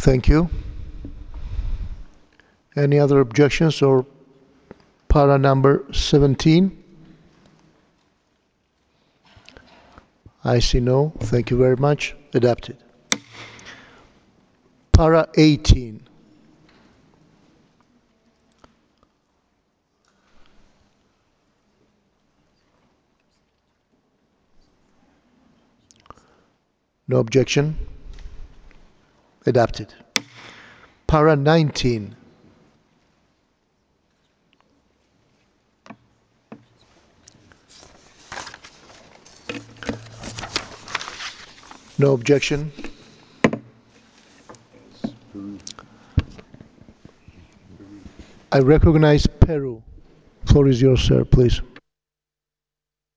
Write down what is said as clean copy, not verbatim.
Thank you. Any other objections or para number 17? I see no. Thank you very much. Adopted. Para 18. No objection. Adopted. Para 19. No objection. I recognize Peru. Floor is yours, sir, please.